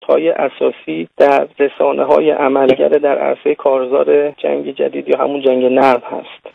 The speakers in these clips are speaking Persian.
نقطه‌های اساسی در رسانه‌های عملگر در عرصه کارزار جنگ جدید یا همون جنگ نرم هست.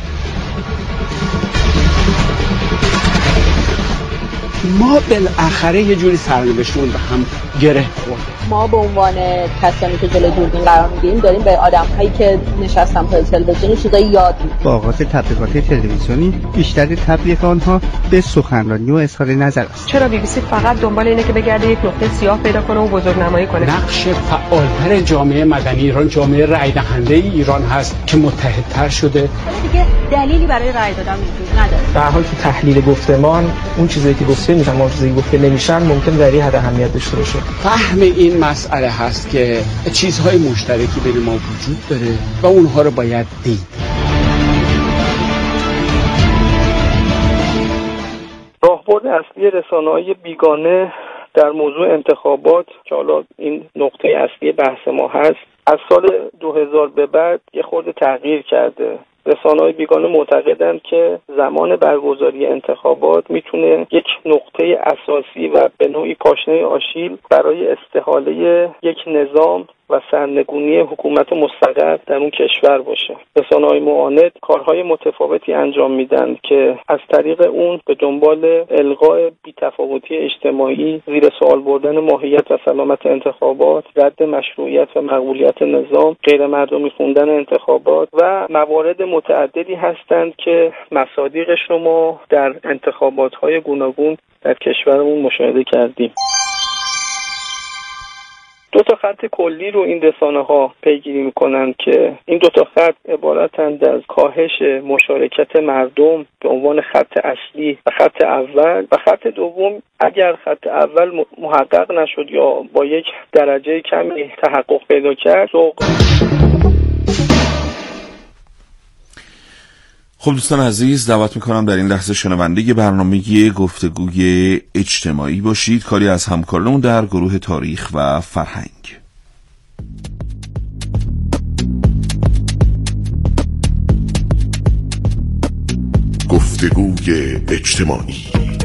ما بالاخره یه جوری سرنوشتمون به هم گره خورد. ما به عنوان کسانی که جلوی دوربین قرار می‌گیریم داریم به آدم‌هایی که نشستن پای تلویزیون چیزایی یاد میدیم. با آغاز تبلیغات تلویزیونی بیشتر تبلیغ آنها به سخنرانی و اظهار نظر است. چرا BBC فقط دنبال اینه که بگرده یک نقطه سیاه پیدا کنه و بزرگنمایی کنه؟ نقش فعالتر جامعه مدنی ایران، جامعه رای دهنده ایران هست که متحدتر شده. دیگه دلیلی برای رای دادن وجود نداره. در حالی که تحلیل گفتمان اون چیزایی که گفته میشن اون چیزایی که گفته نمیشن ممکن در حد اهمیت داشته باشه. فهم این مسئله هست که چیزهای مشترکی بین ما وجود داره و اونها رو باید دید. راهبرد اصلی رسانه‌های بیگانه در موضوع انتخابات که حالا این نقطه اصلی بحث ما هست، از سال 2000 به بعد یه خورده تغییر کرده. رسانه‌های بیگانه معتقدند که زمان برگزاری انتخابات میتونه یک نقطه اساسی و به نوعی پاشنه آشیل برای استحاله یک نظام و سرنگونی حکومت مستقر در اون کشور باشه. رسانه‌های معاند کارهای متفاوتی انجام میدن که از طریق اون به دنبال الغاء بی‌تفاوتی اجتماعی، زیر سوال بردن ماهیت و سلامت انتخابات، رد مشروعیت و مقبولیت نظام، غیر مردمی خوندن انتخابات و موارد متعددی هستند که مصادیقش رو ما در انتخابات‌های گوناگون در کشورمون مشاهده کردیم. دو تا خط کلی رو این رسانه‌ها پیگیری می‌کنند که این دو تا خط عبارتند از کاهش مشارکت مردم به عنوان خط اصلی و خط اول، و خط دوم اگر خط اول محقق نشد یا با یک درجه کمی تحقق پیدا کرد. خب دوستان عزیز، دعوت میکنم در این لحظه شنونده برنامه گفتگوی اجتماعی باشید، کاری از همکارانمون در گروه تاریخ و فرهنگ. گفتگوی اجتماعی.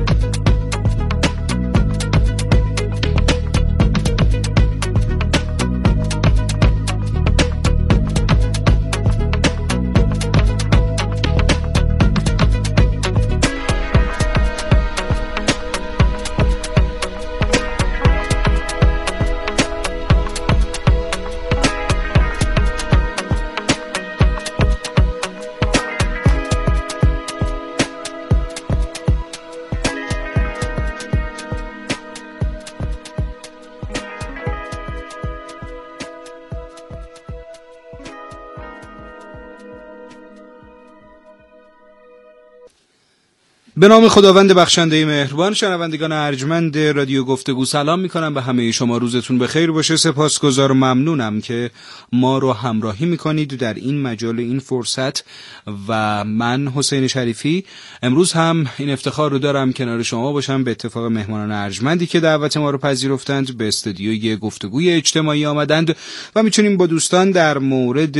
به نام خداوند بخشنده مهربان، شنوندگان ارجمند رادیو گفتگو سلام میکنم به همه شما. روزتون بخیر باشه. سپاسگزار و ممنونم که ما رو همراهی میکنید در این مجال، این فرصت. و من حسین شریفی امروز هم این افتخار رو دارم کنار شما باشم به اتفاق مهمانان ارجمندی که دعوت ما رو پذیرفتند، به استودیوی گفتگوی اجتماعی آمدند و میتونیم با دوستان در مورد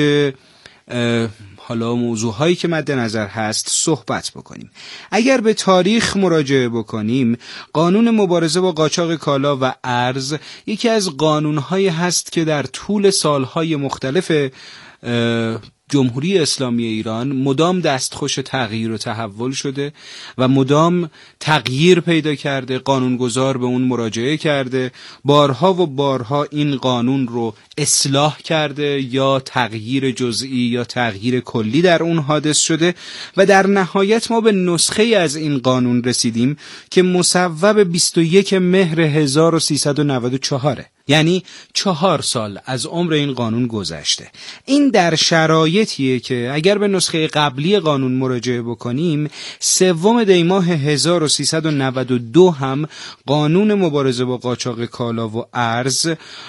حالا موضوعهایی که مد نظر هست صحبت بکنیم. اگر به تاریخ مراجعه بکنیم، قانون مبارزه با قاچاق کالا و ارز یکی از قانونهایی هست که در طول سالهای مختلف جمهوری اسلامی ایران مدام دستخوش تغییر و تحول شده و مدام تغییر پیدا کرده. قانونگذار به اون مراجعه کرده، بارها و بارها این قانون رو اصلاح کرده یا تغییر جزئی یا تغییر کلی در اون حادث شده و در نهایت ما به نسخه از این قانون رسیدیم که مصوب 21 مهر 1394. یعنی 4 سال از عمر این قانون گذشته. این در شرایطیه که اگر به نسخه قبلی قانون مراجعه بکنیم، 3 دی ماه 1392 هم قانون مبارزه با قاچاق کالا و ارز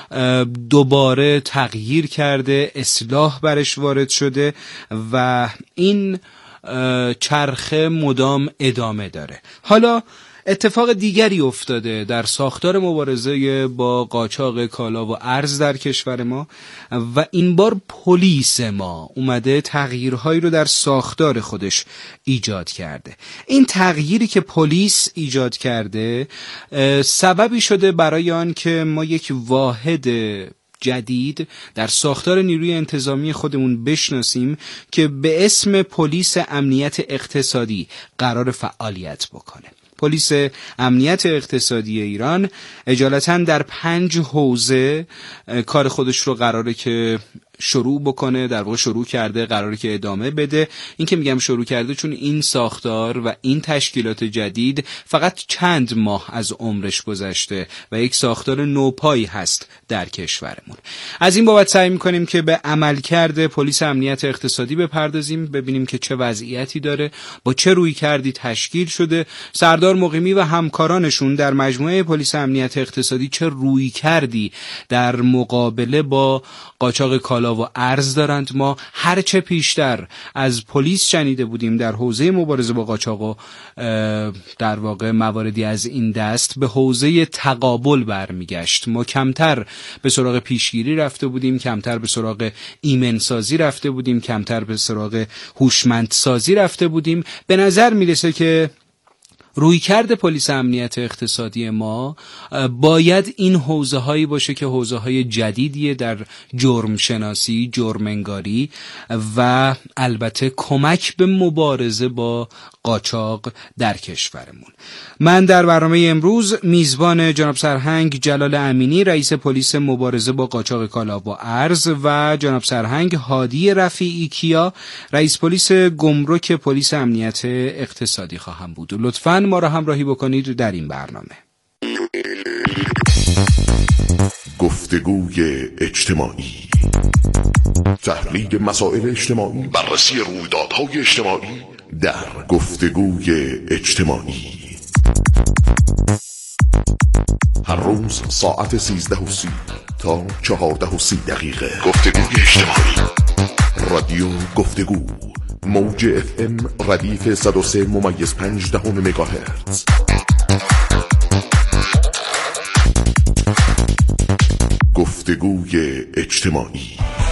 دوباره تغییر کرده، اصلاح برش وارد شده و این چرخه مدام ادامه داره. حالا اتفاق دیگری افتاده در ساختار مبارزه با قاچاق کالا و ارز در کشور ما و این بار پلیس ما اومده تغییرهایی رو در ساختار خودش ایجاد کرده. این تغییری که پلیس ایجاد کرده سببی شده برای آن که ما یک واحد جدید در ساختار نیروی انتظامی خودمون بشناسیم که به اسم پلیس امنیت اقتصادی قرار فعالیت بکنه. پلیس امنیت اقتصادی ایران اجالتاً در 5 حوزه کار خودش رو قراره که شروع بکنه، در واقع شروع کرده، قراره که ادامه بده. این که میگم شروع کرده چون این ساختار و این تشکیلات جدید فقط چند ماه از عمرش گذشته و یک ساختار نوپایی هست در کشورمون. از این بابت سعی میکنیم که به عملکرد پلیس امنیت اقتصادی بپردازیم، ببینیم که چه وضعیتی داره، با چه رویکردی تشکیل شده، سردار مقیمی و همکارانشون در مجموعه پلیس امنیت اقتصادی چه رویکردی در مقابله با قاچاق کالا و ارز دارند. ما هرچه پیشتر از پلیس شنیده بودیم در حوزه مبارزه با قاچاق و در واقع مواردی از این دست، به حوزه تقابل برمیگشت. ما کمتر به سراغ پیشگیری رفته بودیم، کمتر به سراغ ایمنسازی رفته بودیم، کمتر به سراغ هوشمندسازی رفته بودیم. به نظر میرسه که رویکرد پلیس امنیت اقتصادی ما باید این حوزه هایی باشه که حوزه های جدیدیه در جرم شناسی، جرم انگاری و البته کمک به مبارزه با قاچاق در کشورمون. من در برنامه امروز میزبان جناب سرهنگ جلال امینی، رئیس پلیس مبارزه با قاچاق کالا و ارز، و جناب سرهنگ هادی رفیعی کیا، رئیس پلیس گمرک پلیس امنیت اقتصادی خواهم بود. لطفاً ما را همراهی بکنید در این برنامه. گفتگوی اجتماعی، تحلیل مسائل اجتماعی، بررسی رویدادهای اجتماعی در گفتگوی اجتماعی. هر روز ساعت 13:30 تا 14:30 گفتگوی اجتماعی. رادیو گفتگو، موج FM ردیف 103.5 مگاهرتز. گفتگوی اجتماعی.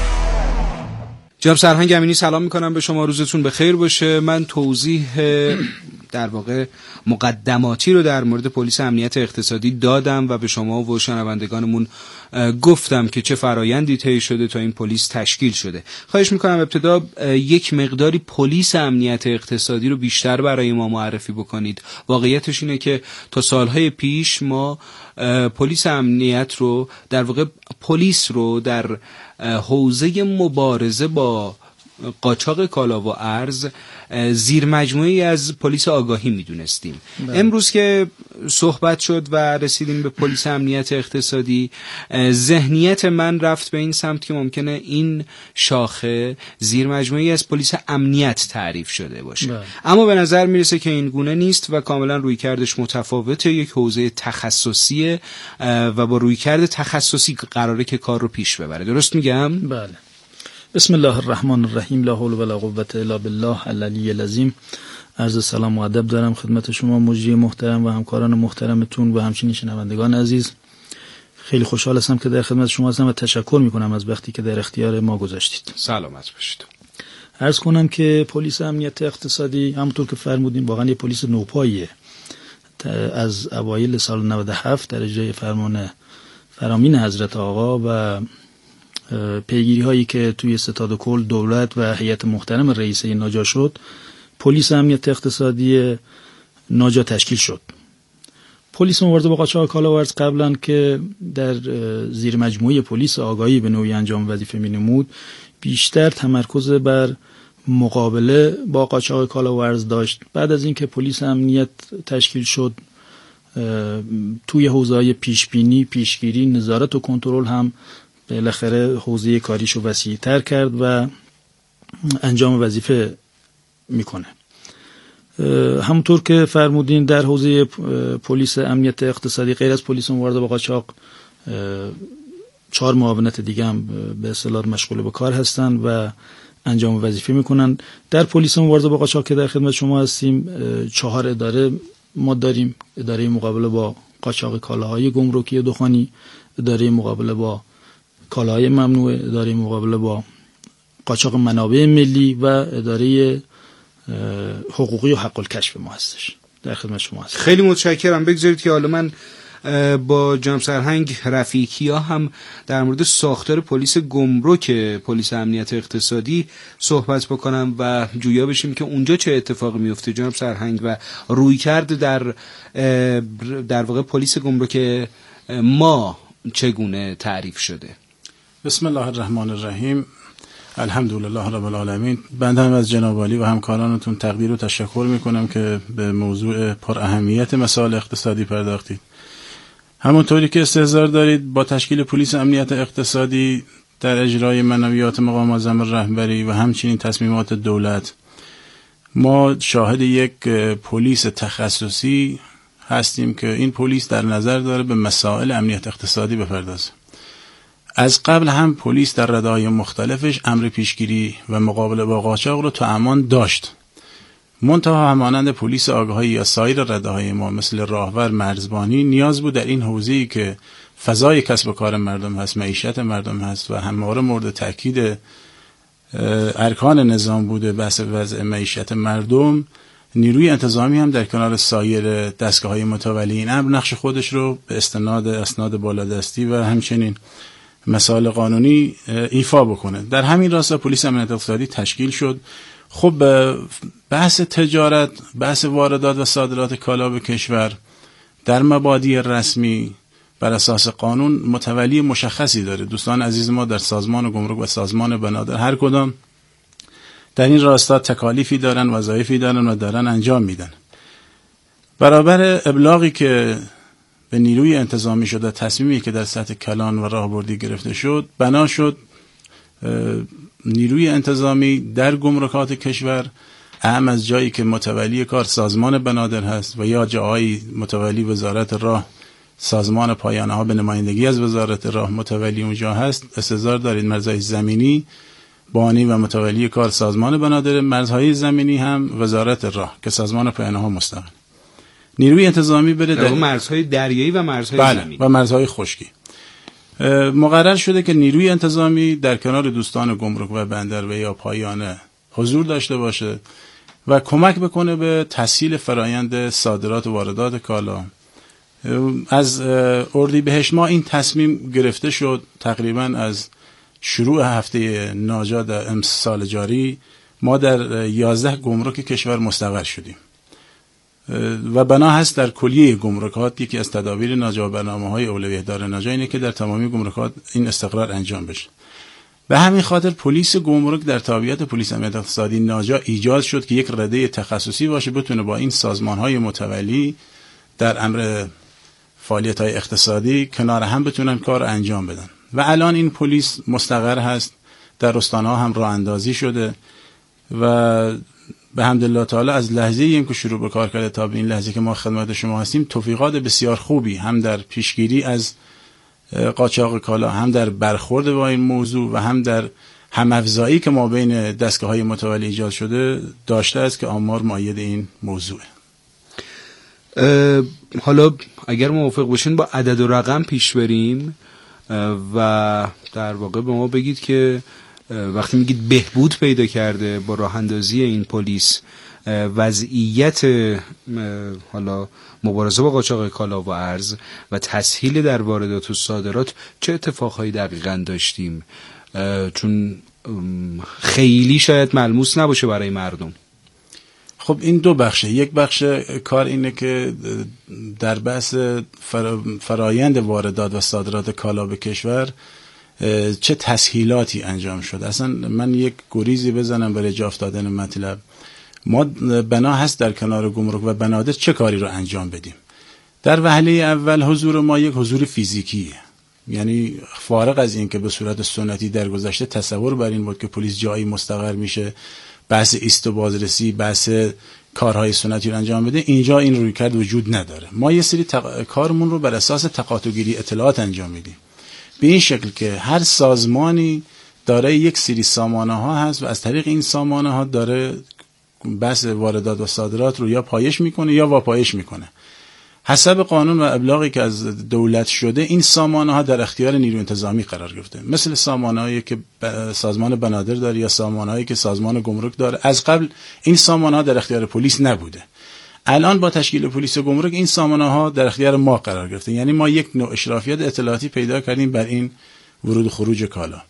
جناب سرهنگ امینی سلام میکنم به شما، روزتون بخیر باشه. من توضیح در واقع مقدماتی رو در مورد پلیس امنیت اقتصادی دادم و به شما و شنوندگانمون گفتم که چه فرایندی طی شده تا این پلیس تشکیل شده. خواهش میکنم ابتدا یک مقداری پلیس امنیت اقتصادی رو بیشتر برای ما معرفی بکنید. واقعیتش اینه که تا سالهای پیش ما پلیس امنیت رو در واقع پلیس رو در حوزه مبارزه با قاچاق کالا و ارز زیر مجموعی از پلیس آگاهی میدونستیم. امروز که صحبت شد و رسیدیم به پلیس امنیت اقتصادی، ذهنیت من رفت به این سمت که ممکنه این شاخه زیر مجموعی از پلیس امنیت تعریف شده باشه. اما به نظر میرسه که این گونه نیست و کاملا رویکردش متفاوته. یک حوزه تخصصیه و با رویکرد تخصصی قراره که کار رو پیش ببره. درست میگم؟ بله. بسم الله الرحمن الرحیم. لا حول ولا قوة الا بالله العلی العظیم. عرض سلام و ادب دارم خدمت شما مجری محترم و همکاران محترمتون و همچنین شنوندگان عزیز. خیلی خوشحال هستم که در خدمت شما هستم و تشکر میکنم از وقتی که در اختیار ما گذاشتید. سلامت باشید. عرض کنم که پلیس امنیت اقتصادی همونطور که فرمودین واقعا یه پلیس نوپاییه. از اوایل سال 97 در اجرای فرمان فرامین حضرت آقا و پیگیری هایی که توی ستاد کل دولت و هیئت محترم رئیسه ناجا شد، پلیس امنیت اقتصادی ناجا تشکیل شد. پلیس مبارزه با قاچاق کالا و ارز قبلا که در زیر مجموعه پلیس آگاهی به نوعی انجام وظیفه می‌نمود، بیشتر تمرکز بر مقابله با قاچاق کالا و ارز داشت. بعد از اینکه پلیس امنیت تشکیل شد، توی حوزه‌های پیشبینی، پیشگیری، نظارت و کنترل هم بالاخره حوزه کاریشو وسیع‌تر کرد و انجام وظیفه میکنه. همونطور که فرمودین در حوزه پلیس امنیت اقتصادی غیر از پلیس مبارزه با قاچاق 4 معاونت دیگه هم به اصطلاح مشغول به کار هستن و انجام وظیفه میکنن. در پلیس مبارزه با قاچاق که در خدمت شما هستیم 4 اداره ما داریم، اداره مقابله با قاچاق کالاهای گمرکی دخانی، اداره مقابله با کالاهای ممنوعه، اداره مقابله با قاچاق منابع ملی و اداره حقوقی و حق الکشف ما هستش. در خدمت شما هستم. خیلی متشکرم. بگذارید که حالا من با جناب سرهنگ رفیقیا هم در مورد ساختار پلیس گمرک پلیس امنیت اقتصادی صحبت بکنم و جویا بشیم که اونجا چه اتفاقی میفته جناب سرهنگ و رویکرد در واقع پلیس گمرک ما چگونه تعریف شده. بسم الله الرحمن الرحیم. الحمدلله رب العالمین. بنده هم از جناب عالی و همکارانتون تقدیر و تشکر میکنم که به موضوع پر اهمیت مسائل اقتصادی پرداختید. همونطوری که استحضار دارید با تشکیل پلیس امنیت اقتصادی در اجرای منویات مقام معظم رهبری و همچنین تصمیمات دولت ما شاهد یک پلیس تخصصی هستیم که این پلیس در نظر داره به مسائل امنیت اقتصادی بپردازه. از قبل هم پلیس در رده‌های مختلفش امر پیشگیری و مقابله با قاچاق رو تو امان داشت. منتها همانند پلیس آگاهی یا سایر رده‌های ما مثل راهور، مرزبانی نیاز بود در این حوزه‌ای که فضای کسب و کار مردم هست، معیشت مردم هست و همواره مورد تاکید ارکان نظام بوده بحث وضع معیشت مردم، نیروی انتظامی هم در کنار سایر دستگاه‌های متولی این امر نقش خودش رو به استناد اسناد بالادستی و همچنین مسائل قانونی ایفا بکنه. در همین راستا پلیس امنیت اقتصادی تشکیل شد. خب بحث تجارت، بحث واردات و صادرات کالا به کشور در مبادی رسمی بر اساس قانون متولی مشخصی داره. دوستان عزیز ما در سازمان گمرک و سازمان بنادر هر کدام در این راستا تکالیفی دارن، وظایفی دارن و دارن انجام میدن. برابر ابلاغی که به نیروی انتظامی شده، تصمیمی که در سطح کلان و راهبردی گرفته شد، بنا شد نیروی انتظامی در گمرکات کشور اهم از جایی که متولی کار سازمان بنادر هست و یا جایی متولی وزارت راه، سازمان پایانه ها به نمایندگی از وزارت راه متولی اونجا هست، استحضار دارید مرزهای زمینی بانی و متولی کار سازمان بنادر، مرزهای زمینی هم وزارت راه که سازمان پایانه ها مستقل. نیروی انتظامی بره در مرزهای دریایی و مرزهای زمینی و مرزهای خشکی. مقرر شده که نیروی انتظامی در کنار دوستان گمرک و بندر و یا پایانه حضور داشته باشه و کمک بکنه به تسهیل فرایند صادرات و واردات کالا. از اردیبهشت ماه این تصمیم گرفته شد. تقریبا از شروع هفته ناجا در سال جاری ما در 11 گمرک کشور مستقر شدیم و بنا هست در کلیه گمرکات یکی از تدابیر ناجا و برنامه‌های اولویت دار ناجا اینه که در تمامی گمرکات این استقرار انجام بشه. به همین خاطر پلیس گمرک در تابعیت پلیس امنیت اقتصادی ناجا ایجاد شد که یک رده تخصصی باشه، بتونه با این سازمان‌های متولی در امر فعالیت‌های اقتصادی کنار هم بتونن کار انجام بدن. و الان این پلیس مستقر هست، در استان‌ها هم راه اندازی شده و به حمدالله تعالی از لحظه‌ای که شروع به کار کرده تا به این لحظه که ما خدمت شما هستیم توفیقات بسیار خوبی هم در پیشگیری از قاچاق کالا، هم در برخورد با این موضوع و هم در هم‌افزایی که ما بین دستگاه‌های متولی ایجاد شده داشته است که آمار مؤید این موضوعه. حالا اگر موافق باشین با عدد و رقم پیش بریم و در واقع به ما بگید که وقتی میگید بهبود پیدا کرده با راه اندازی این پلیس وضعیت حالا مبارزه با قاچاق کالا و ارز و تسهیل در واردات و صادرات چه اتفاقهایی دقیقاً داشتیم؟ چون خیلی شاید ملموس نباشه برای مردم. خب این دو بخشه. یک بخش کار اینه که در بحث فرایند واردات و صادرات کالا به کشور چه تسهیلاتی انجام شد. اصلا من یک گریزی بزنم برای جا افتادن مطلب. ما بنا هست در کنار گمرک و بنادر چه کاری رو انجام بدیم. در وهله اول حضور ما یک حضور فیزیکیه، یعنی فارغ از این که به صورت سنتی در گذشته تصور بر این بود که پلیس جایی مستقر میشه بحث ایست و بازرسی، بحث کارهای سنتی رو انجام بده، اینجا این رویکرد وجود نداره. ما یه سری کارمون رو بر اساس تقاطع‌گیری اطلاعات انجام میدیم به این شکل که هر سازمانی داره یک سری سامانه ها هست و از طریق این سامانه ها داره بحث واردات و صادرات رو یا پایش میکنه یا واپایش میکنه. حسب قانون و ابلاغی که از دولت شده این سامانه ها در اختیار نیروی انتظامی قرار گرفته، مثل سامانه هایی که سازمان بنادر داره یا سامانه هایی که سازمان گمرک داره. از قبل این سامانه ها در اختیار پلیس نبوده. الان با تشکیل پلیس و گمرک این سامانه ها در اختیار ما قرار گرفته، یعنی ما یک نوع اشرافیت اطلاعاتی پیدا کردیم بر این ورود و خروج کالا.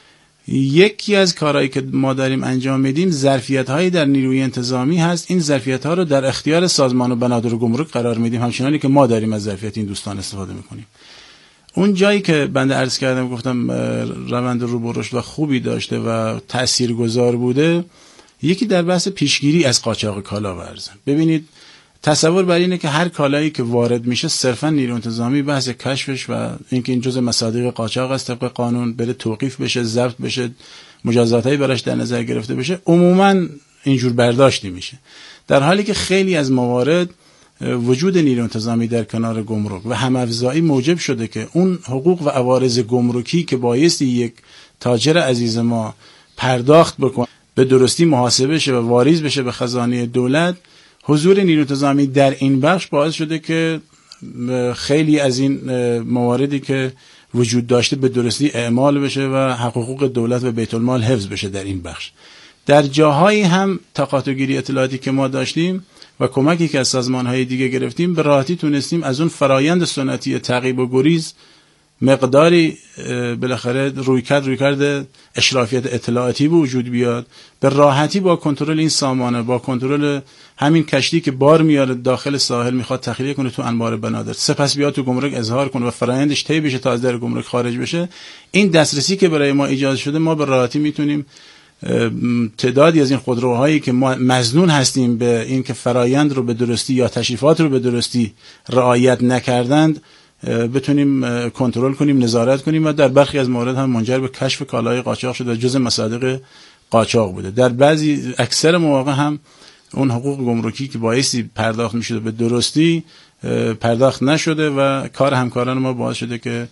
یکی از کارهایی که ما داریم انجام میدیم ظرفیت‌هایی در نیروی انتظامی هست. این ظرفیت‌ها رو در اختیار سازمان بنادر و گمرک قرار میدیم، همچنانی که ما داریم از ظرفیت این دوستان استفاده میکنیم. اون جایی که بنده عرض کردم گفتم روند رو به رشد و خوبی داشته و تاثیرگذار بوده، یکی در بحث پیشگیری از قاچاق کالا ورزه. ببینید تصور بر اینه که هر کالایی که وارد میشه صرفا نیروی انتظامی بحث کشفش و اینکه این جزء مصادیق قاچاق است طبق قانون بره توقیف بشه، ضبط بشه، مجازاتایی براش در نظر گرفته بشه، عموما اینجور برداشتی میشه. در حالی که خیلی از موارد وجود نیروی انتظامی در کنار گمرک و هم‌افزایی موجب شده که اون حقوق و عوارض گمرکی که بایستی یک تاجر عزیز ما پرداخت بکنه به درستی محاسبه شه و واریز بشه به خزانه دولت، حضور نیروی انتظامی در این بخش باعث شده که خیلی از این مواردی که وجود داشته به درستی اعمال بشه و حقوق دولت و بیت المال حفظ بشه در این بخش. در جاهایی هم تقاطع‌گیری اطلاعاتی که ما داشتیم و کمکی که از سازمان‌های دیگه گرفتیم به راحتی تونستیم از اون فرایند سنتی تعقیب و گریز مقداری بالاخره رویکرد اشرافیت اطلاعاتی به وجود بیاد، به راحتی با کنترل این سامانه، با کنترل همین کشتی که بار میاره داخل ساحل میخواد تخلیه کنه تو انبار بنادر، سپس بیاد تو گمرک اظهار کنه و فرایندش طی بشه تا از در گمرک خارج بشه. این دسترسی که برای ما ایجاد شده، ما به راحتی میتونیم تعدادی از این خودروهایی که ما مظنون هستیم به این که فرایند رو به درستی یا تشریفات رو به درستی رعایت نکردند بتونیم کنترل کنیم، نظارت کنیم و در برخی از موارد هم منجر به کشف کالای قاچاق شده و جزء مصادیق قاچاق بوده. در بعضی اکثر مواقع هم اون حقوق گمرکی که بایستی پرداخت میشده به درستی پرداخت نشده و کار همکاران ما باعث شده که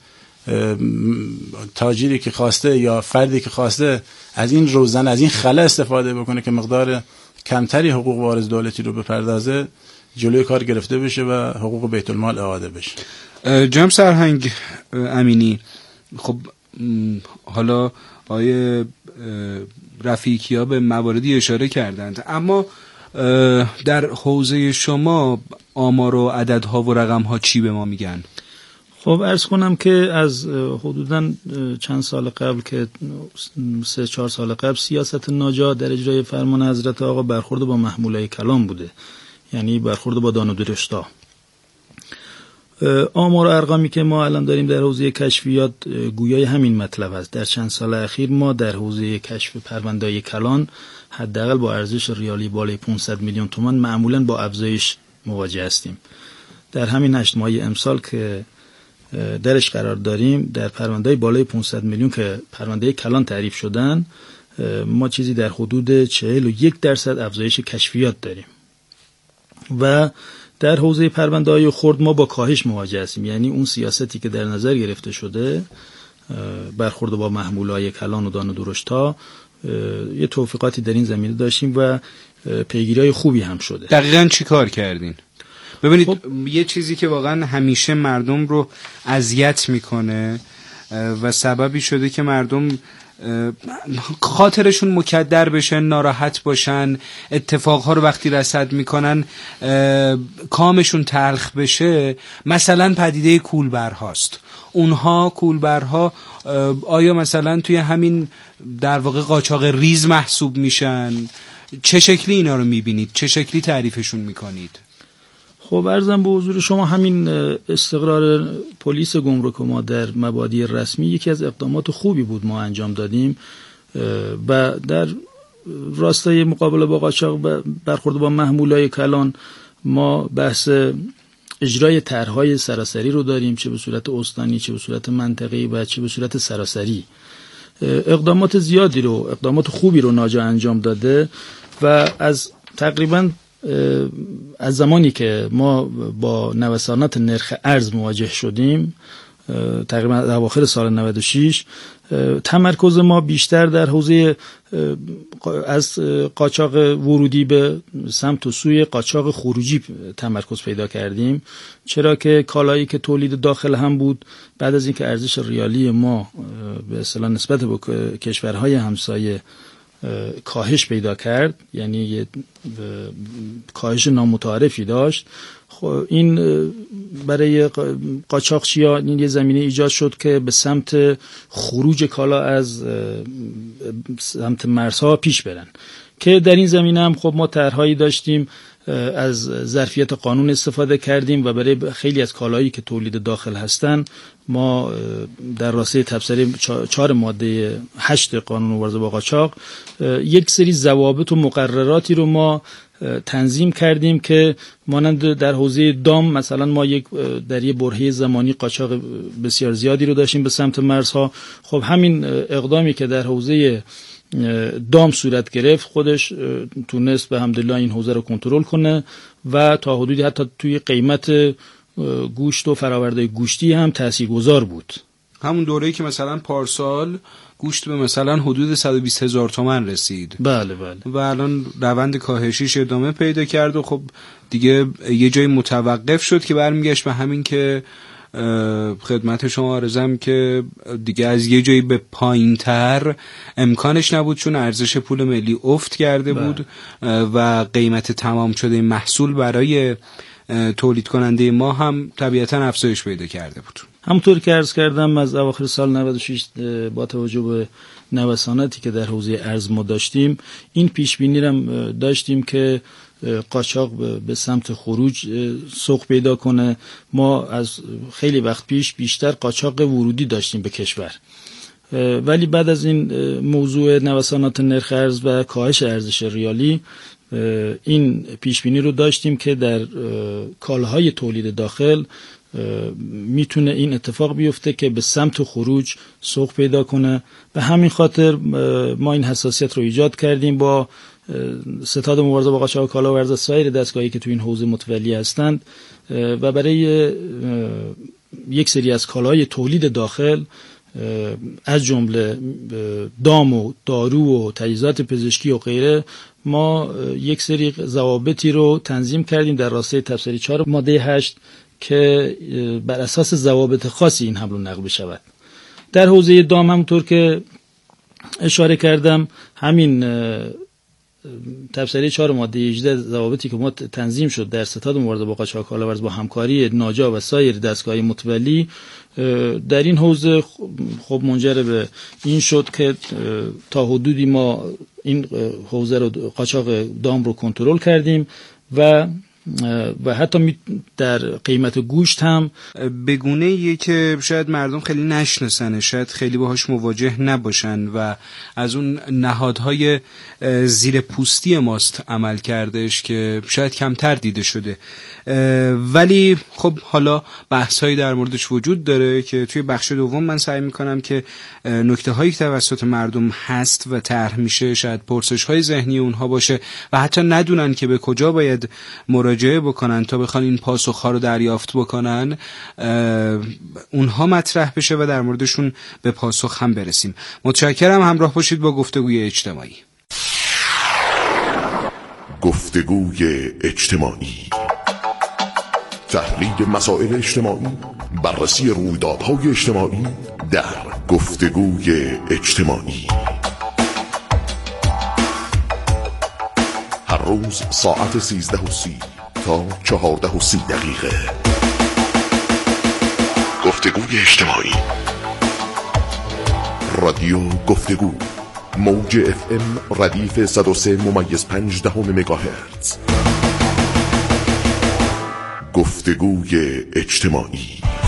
تاجری که خواسته یا فردی که خواسته از این روزن، از این خلا استفاده بکنه که مقدار کمتری حقوق وارد دولتی رو بپردازه، جلوی کار گرفته بشه و حقوق بیت المال اعاده بشه. جناب سرهنگ امینی، خب حالا آیه رفیقیا به مواردی اشاره کردند، اما در حوزه شما آمار و عددها و رقمها چی به ما میگن؟ خب عرض کنم که از حدوداً چند سال قبل که 3-4 سال قبل سیاست ناجا در اجرای فرمان حضرت آقا برخورد با محمولای کلان بوده، یعنی برخورد با دان و درشتا. آمار و ارقامی که ما الان داریم در حوزه کشفیات گویای همین مطلب است. در چند سال اخیر ما در حوزه کشف پرونده‌های کلان حداقل با ارزش ریالی بالای 500 میلیون تومان معمولاً با افزایش مواجه هستیم. در همین 8 ماه امسال که درش قرار داریم، در پرونده‌های بالای 500 میلیون که پرونده کلان تعریف شدن، ما چیزی در حدود 41% افزایش کشفیات داریم و در حوزه پرونده‌های خرد ما با کاهش مواجه هستیم. یعنی اون سیاستی که در نظر گرفته شده برخورد با محمولای کلان و دان و درشت‌ها، یه توفیقاتی در این زمینه داشتیم و پیگیری‌های خوبی هم شده. دقیقاً چی کار کردین؟ ببینید خب، یه چیزی که واقعا همیشه مردم رو اذیت میکنه و سببی شده که مردم خاطرشون مکدر بشن، ناراحت باشن، اتفاقها رو وقتی رصد میکنن کامشون تلخ بشه، مثلا پدیده کولبرهاست. اونها کولبرها آیا مثلا توی همین در واقع قاچاق ریز محسوب میشن؟ چه شکلی اینا رو میبینید؟ چه شکلی تعریفشون میکنید؟ خب عرضم به حضور شما همین استقرار پلیس گمرک ما در مبادی رسمی یکی از اقدامات خوبی بود ما انجام دادیم و در راستای مقابله با قاچاق برخورد با محمولای کلان ما بحث اجرای طرح‌های سراسری رو داریم، چه به صورت استانی، چه به صورت منطقه‌ای و چه به صورت سراسری. اقدامات زیادی رو، اقدامات خوبی رو ناجا انجام داده و از تقریباً از زمانی که ما با نوسانات نرخ ارز مواجه شدیم تقریبا اواخر سال 96 تمرکز ما بیشتر در حوزه از قاچاق ورودی به سمت و سوی قاچاق خروجی تمرکز پیدا کردیم، چرا که کالایی که تولید داخل هم بود بعد از اینکه ارزش ریالی ما به اصطلاح نسبت به کشورهای همسایه کاهش پیدا کرد، یعنی یه کاهش نامتعارفی داشت، خب این برای قاچاقچی‌ها این یه زمینه ایجاد شد که به سمت خروج کالا از سمت مرزها پیش برن، که در این زمینه هم خب ما طرح‌هایی داشتیم، از ظرفیت قانون استفاده کردیم و برای خیلی از کالایی که تولید داخل هستن ما در راسته تبصره 4 ماده 8 قانون مبارزه با قاچاق یک سری ضوابط و مقرراتی رو ما تنظیم کردیم که مانند در حوزه دام مثلا ما در یک برهه زمانی قاچاق بسیار زیادی رو داشتیم به سمت مرزها. خب همین اقدامی که در حوزه دام صورت گرفت خودش تونست به حمدالله این حوزه رو کنترل کنه و تا حدودی حتی توی قیمت گوشت و فراورده گوشتی هم تاثیرگذار بود. همون دوره‌ای که مثلا پارسال گوشت به مثلا حدود 120,000 تومان رسید. بله بله. و الان روند کاهشیش ادامه پیدا کرد و خب دیگه یه جای متوقف شد که برمیگشت به همین که خدمت شما عرضم که دیگه از یه جایی به پایین تر امکانش نبود، چون ارزش پول ملی افت کرده بود و قیمت تمام شده محصول برای تولید کننده ما هم طبیعتاً افزایش پیدا کرده بود. همونطور که عرض کردم از اواخر سال 96 با توجه به نوساناتی که در حوزه ارز ما داشتیم این پیش بینی رو داشتیم که قاچاق به سمت خروج سوق پیدا کنه. ما از خیلی وقت پیش بیشتر قاچاق ورودی داشتیم به کشور، ولی بعد از این موضوع نوسانات نرخ ارز و کاهش ارزش ریالی این پیش بینی رو داشتیم که در کالاهای تولید داخل میتونه این اتفاق بیفته که به سمت خروج سوق پیدا کنه. به همین خاطر ما این حساسیت رو ایجاد کردیم با ستاد مبارزه با قاچاق کالا و ارز سایر دستگاهی که تو این حوزه متولی هستند و برای یک سری از کالاهای تولید داخل از جمله دام و دارو و تجهیزات پزشکی و غیره ما یک سری ضوابطی رو تنظیم کردیم در راسته تبصره 4 ماده 8 که بر اساس ضوابط خاصی این حمل و نقل بشود. در حوزه دام همونطور که اشاره کردم همین تبصره 4 ماده 18 ضوابطی که ما تنظیم شد در ستاد مبارزه با قاچاق کالاورز با همکاری ناجا و سایر دستگاه‌های متولی در این حوزه خب منجر به این شد که تا حدودی ما این حوزه رو قاچاق دام رو کنترل کردیم و حتی در قیمت گوشت هم به گونه‌ایه که شاید مردم خیلی نشناسن، شاید خیلی باهاش مواجه نباشن و از اون نهادهای زیر پوستی ماست عمل کردش که شاید کمتر دیده شده، ولی خب حالا بحث‌هایی در موردش وجود داره که توی بخش دوم من سعی میکنم که نکته‌هایی که توسط مردم هست و طرح میشه شاید پرسش‌های ذهنی اونها باشه و حتی ندونن که به کجا باید مراجعه بکنن تا بخوان این پاسخ‌ها رو دریافت بکنن اونها مطرح بشه و در موردشون به پاسخ هم برسیم. متشکرم، همراه باشید با گفتگوی اجتماعی. گفتگوی اجتماعی، تحلیل مسائل اجتماعی، بررسی رویدادهای اجتماعی در گفتگوی اجتماعی. هر روز ساعت 13:30 تا 14:30. گفتگوی اجتماعی، رادیو گفتگو، موج FM ردیف 103.5 مگاهرتز. گفتگوی اجتماعی.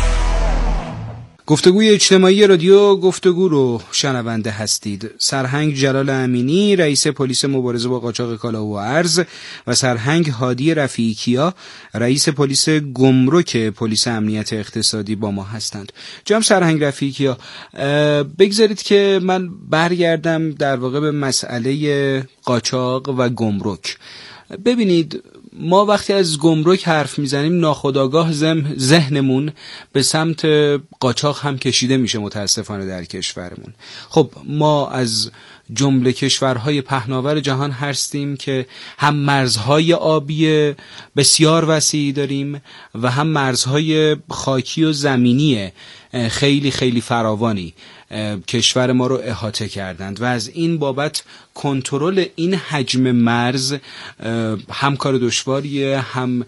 گفتگوی اجتماعی رادیو گفتگو رو شنونده هستید. سرهنگ جلال امینی رئیس پلیس مبارزه با قاچاق کالا و ارز و سرهنگ هادی رفیعی کیا رئیس پلیس گمرک پلیس امنیت اقتصادی با ما هستند. جناب سرهنگ رفیعی کیا، بگذارید که من برگردم در واقع به مسئله قاچاق و گمرک. ببینید ما وقتی از گمرک حرف میزنیم ناخودآگاه ذهنمون به سمت قاچاق هم کشیده میشه متاسفانه در کشورمون. خب ما از جمله کشورهای پهناور جهان هستیم که هم مرزهای آبی بسیار وسیعی داریم و هم مرزهای خاکی و زمینی خیلی خیلی فراوانی کشور ما رو احاطه کردند و از این بابت کنترل این حجم مرز هم کار دشواریه، هم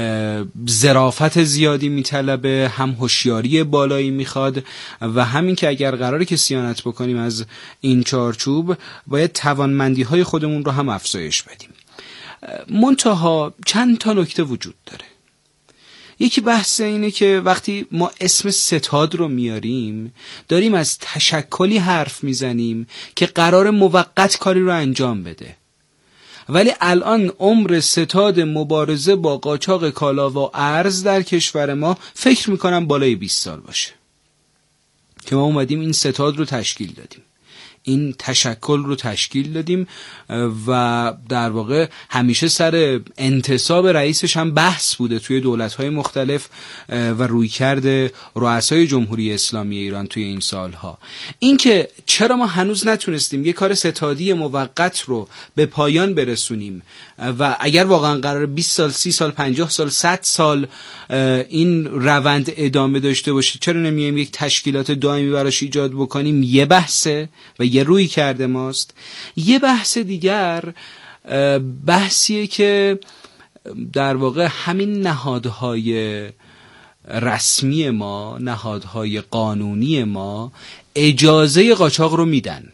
ظرافت زیادی میطلبه، هم هوشیاری بالایی میخواد و همین که اگر قراره که صیانت بکنیم از این چارچوب باید توانمندی های خودمون رو هم افزایش بدیم. منتها چند تا نکته وجود داره. یکی بحث اینه که وقتی ما اسم ستاد رو میاریم داریم از تشکلی حرف میزنیم که قرار موقت کاری رو انجام بده، ولی الان عمر ستاد مبارزه با قاچاق کالا و ارز در کشور ما فکر میکنم بالای 20 سال باشه که ما اومدیم این ستاد رو تشکیل دادیم، این تشکل رو تشکیل دادیم و در واقع همیشه سر انتصاب رئیسش هم بحث بوده توی دولت‌های مختلف و رویکرد رؤسای جمهوری اسلامی ایران توی این سالها. این که چرا ما هنوز نتونستیم یه کار ستادی موقت رو به پایان برسونیم و اگر واقعا قرار 20 سال 30 سال 50 سال 100 سال این روند ادامه داشته باشه چرا نمیایم یک تشکیلات دائمی براش ایجاد بکنیم؟ یه بحثه و یه روی کرده ماست. یه بحث دیگر بحثیه که در واقع همین نهادهای رسمی ما، نهادهای قانونی ما اجازه قاچاق رو میدن.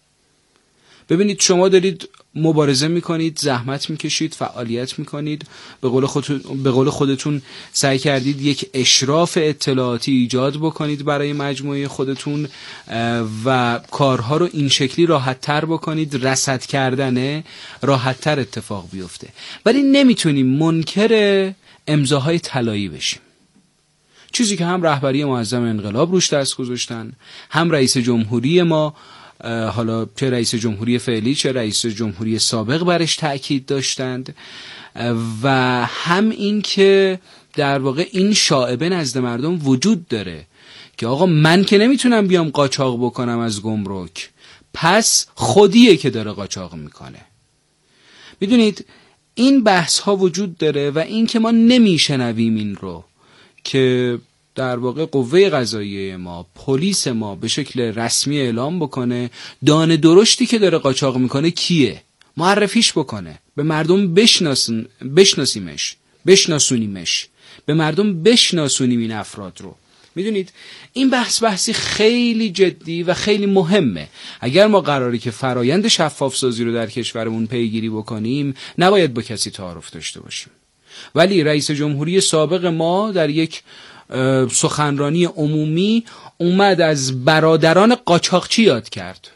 ببینید شما دارید مبارزه میکنید، زحمت میکشید، فعالیت میکنید، به قول خودتون سعی کردید یک اشراف اطلاعاتی ایجاد بکنید برای مجموعه خودتون و کارها رو این شکلی راحت تر بکنید، رصد کردنه راحت تر اتفاق بیفته، ولی نمیتونیم منکر امضاهای طلایی بشیم. چیزی که هم رهبری معظم انقلاب روش دست گذاشتن، هم رئیس جمهوری ما، حالا چه رئیس جمهوری فعلی چه رئیس جمهوری سابق برش تأکید داشتند و هم این که در واقع این شائبه نزد مردم وجود داره که آقا من که نمیتونم بیام قاچاق بکنم از گمرک، پس خودیه که داره قاچاق میکنه. میدونید این بحث ها وجود داره و این که ما نمیشنویم این رو که در واقع قوه قضاییه ما، پلیس ما به شکل رسمی اعلام بکنه دانه درشتی که داره قاچاق میکنه کیه، معرفیش بکنه، به مردم بشناسونیمش، به مردم بشناسونیم این افراد رو. میدونید این بحثی خیلی جدی و خیلی مهمه. اگر ما قراری که فرایند شفاف سازی رو در کشورمون پیگیری بکنیم نباید با کسی تعارف داشته باشیم. ولی رئیس جمهوری سابق ما در یک سخنرانی عمومی اومد از برادران قاچاقچی یاد کرد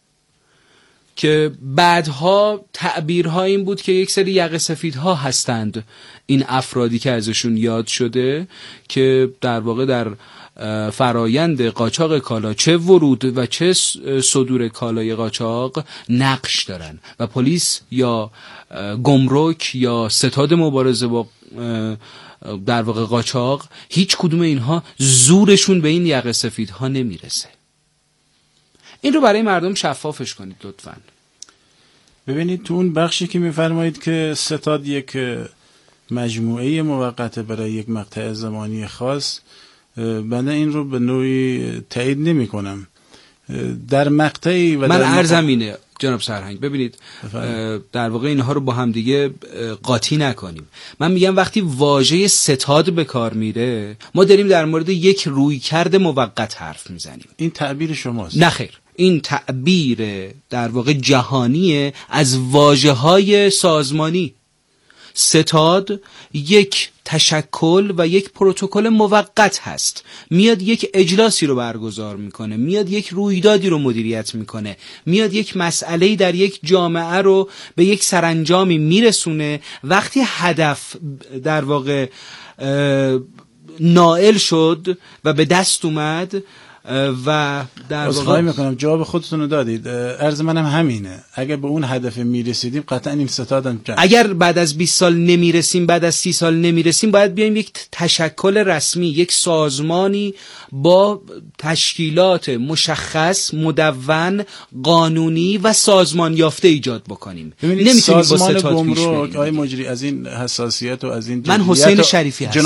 که بعدها تعبیرها این بود که یک سری یقه سفیدها هستند این افرادی که ازشون یاد شده که در واقع در فرایند قاچاق کالا چه ورود و چه صدور کالای قاچاق نقش دارن و پلیس یا گمرک یا ستاد مبارزه با در واقع قاچاق هیچ کدوم اینها زورشون به این یقه سفیدها نمیرسه. این رو برای مردم شفافش کنید لطفاً. ببینید تو اون بخشی که میفرمایید که ستاد یک مجموعه موقته برای یک مقطع زمانی خاص، بنده این رو به نوعی تایید نمی کنم. در مقطعی و من عرضم اینه جناب سرهنگ، ببینید در واقع اینها رو با هم دیگه قاطی نکنیم. من میگم وقتی واژه ستاد به کار میره ما داریم در مورد یک رویکرد موقت حرف میزنیم. این تعبیر شماست؟ نه خیر، این تعبیر در واقع جهانیه از واژه‌های سازمانی. ستاد یک تشکل و یک پروتکل موقت هست، میاد یک اجلاسی رو برگزار میکنه، میاد یک رویدادی رو مدیریت میکنه، میاد یک مسئله‌ای در یک جامعه رو به یک سرانجامی میرسونه. وقتی هدف در واقع نائل شد و به دست اومد و در واقع میکنم جواب خودتون رو دادید. عرض منم همینه، اگر به اون هدف میرسیدیم قطعا این ستادم اگر بعد از 20 سال نمیرسیم، بعد از 30 سال نمیرسیم، باید بیایم یک تشکل رسمی، یک سازمانی با تشکیلات مشخص، مدون، قانونی و سازمان یافته ایجاد بکنیم. نمیتونیم با ستاد پیش بریم. آقای مجری از این حساسیت و از این من حسین شریفی هستم.